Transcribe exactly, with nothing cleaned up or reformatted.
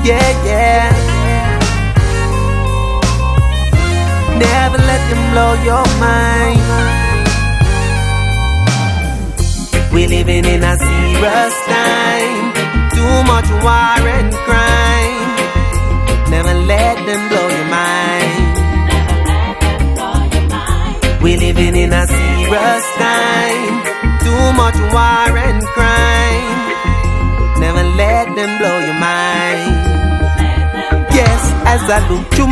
Yeah, yeah. Never let them blow your mind. We living in a serious time. Too much war and crime. Never let them blow your mind. We living in a serious time. Too much war and crime. Never let them blow your mind. Yes, as I look to